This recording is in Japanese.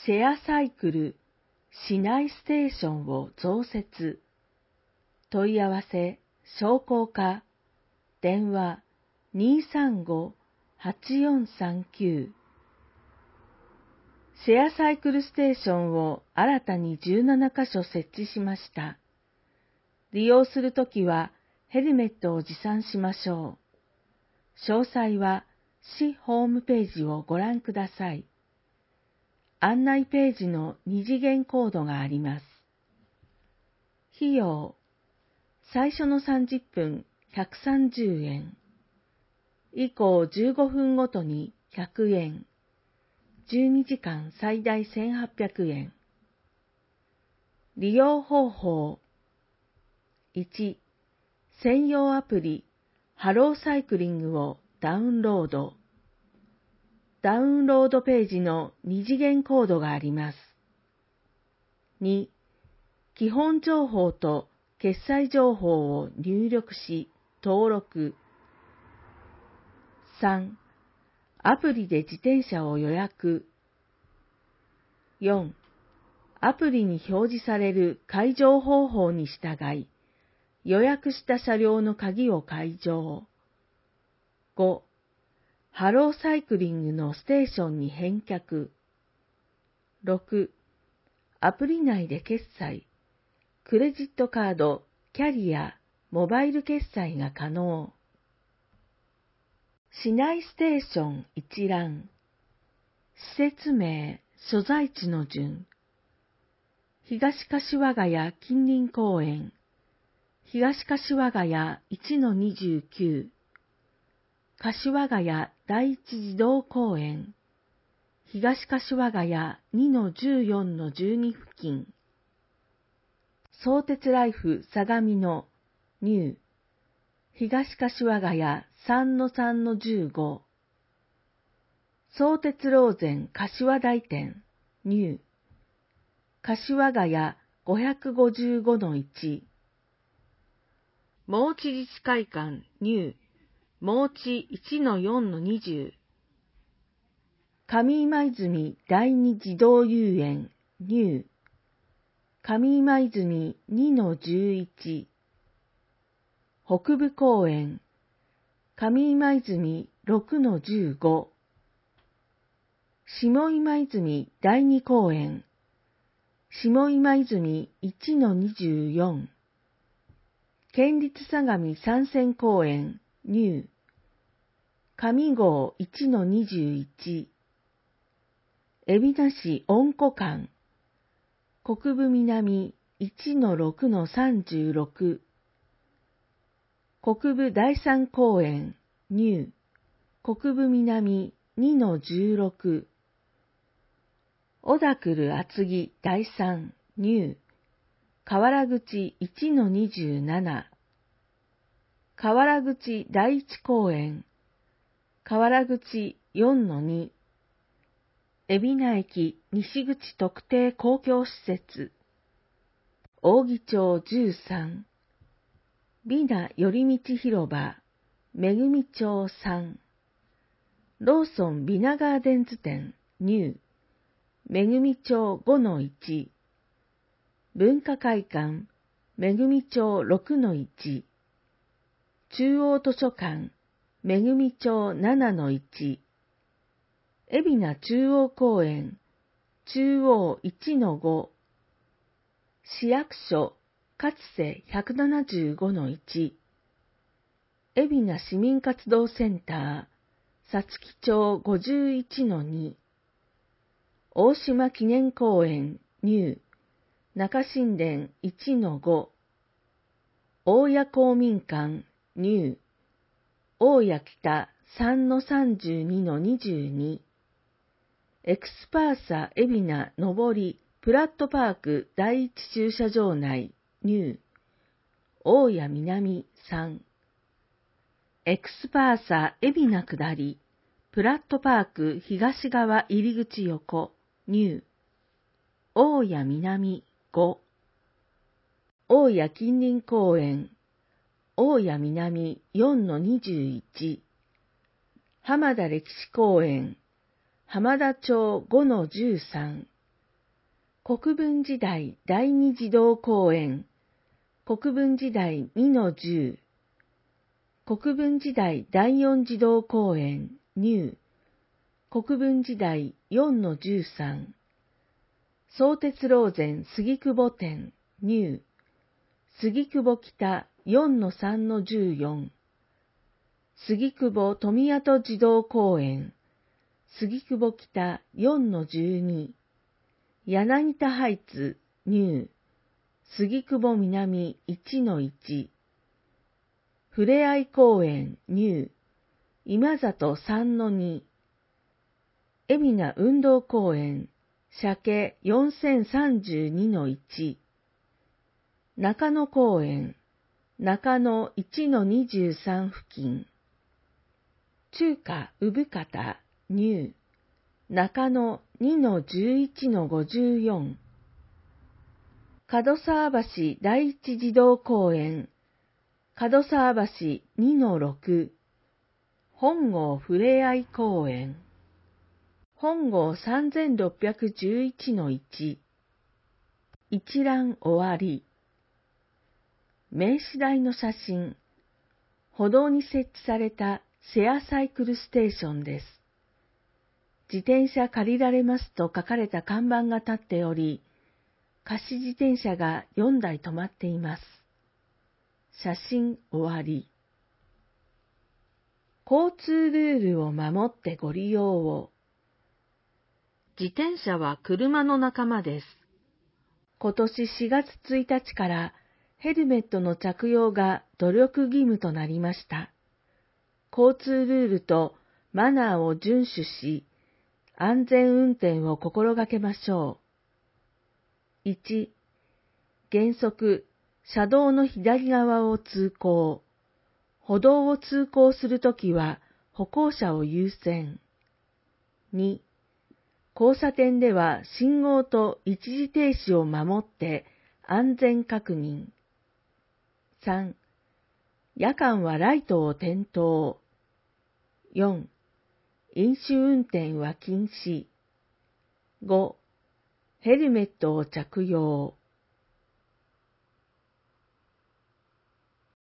シェアサイクル市内ステーションを増設。問い合わせ商工課電話235-8439。シェアサイクルステーションを新たに17カ所設置しました。利用するときはヘルメットを持参しましょう。詳細は市ホームページをご覧ください。案内ページの二次元コードがあります。費用。最初の30分130円。以降15分ごとに100円。12時間最大1800円。利用方法。1、専用アプリ、ハローサイクリングをダウンロード。ダウンロードページの二次元コードがあります。2、基本情報と決済情報を入力し、登録。3、アプリで自転車を予約。4、アプリに表示される解錠方法に従い、予約した車両の鍵を解錠。5、ハローサイクリングのステーションに返却。6、アプリ内で決済。クレジットカード、キャリア、モバイル決済が可能。市内ステーション一覧。施設名、所在地の順。東柏ヶ谷近隣公園。東柏ヶ谷 1-29。柏ヶ谷第一児童公園。東柏ヶ谷 2-14-12 付近。相鉄ライフ相模のニュー。東柏ヶ谷 3-3-15。相鉄ローゼン柏台店ニュー。柏ヶ谷 555-1。毛地自治会館ニュー。毛地 1-4-20。上今泉第二児童遊園ニュー。上今泉 2-11。北部公園上今泉 6-15。下今泉第二公園下今泉 1-24。県立相模参戦公園ニュー。上郷 1-21。海老名市温湖館国分南 1-6-36。国分第三公園ニュー。国分南 2-16。小田来厚木第三ニュー。河原口 1-27。河原口第一公園河原口 4-2。海老名駅西口特定公共施設扇町13。美名寄り道広場めぐみ町3。ローソン美名ガーデンズ店ニュー。めぐみ町 5-1。文化会館めぐみ町 6-1。中央図書館めぐみ町 7-1。海老名中央公園中央 1-5。市役所勝瀬 175-1。海老名市民活動センターさつき町 51-2。大島記念公園ニュー。中新田 1-5。大谷公民館ニュー。大谷北 3-32-22。エクスパーサ海老名上りプラットパーク第一駐車場内ニュー。大谷南3。エクスパーサ海老名下りプラットパーク東側入り口横ニュー。大谷南5。大谷近隣公園大谷南 4-21。浜田歴史公園浜田町 5-13。 国分寺台第二児童公園、国分寺台2-10、国分寺台第四児童公園、ニュー、国分寺台4-13、相鉄ローゼン杉久保店、ニュー、杉久保北4-3-14、杉久保富跡児童公園、杉久保北4-12、柳田ハイツ、ニュー、杉久保南1-1、ふれあい公園、ニュー、今里3-2、海老名運動公園、鮭4032-1、中野公園、中野1-23付近、中華産方、ニュー、中野2-11-54、門沢橋第一児童公園、門沢橋2-6、本郷ふれあい公園、本郷3611-1、一覧終わり。名刺台の写真、歩道に設置されたシェアサイクルステーションです。自転車借りられますと書かれた看板が立っており、貸し自転車が4台止まっています。写真終わり。交通ルールを守ってご利用を。自転車は車の仲間です。今年4月1日からヘルメットの着用が努力義務となりました。交通ルールとマナーを遵守し、安全運転を心がけましょう。1、原則、車道の左側を通行。歩道を通行するときは歩行者を優先。2、交差点では信号と一時停止を守って安全確認。3、夜間はライトを点灯。4、飲酒運転は禁止。5、ヘルメットを着用。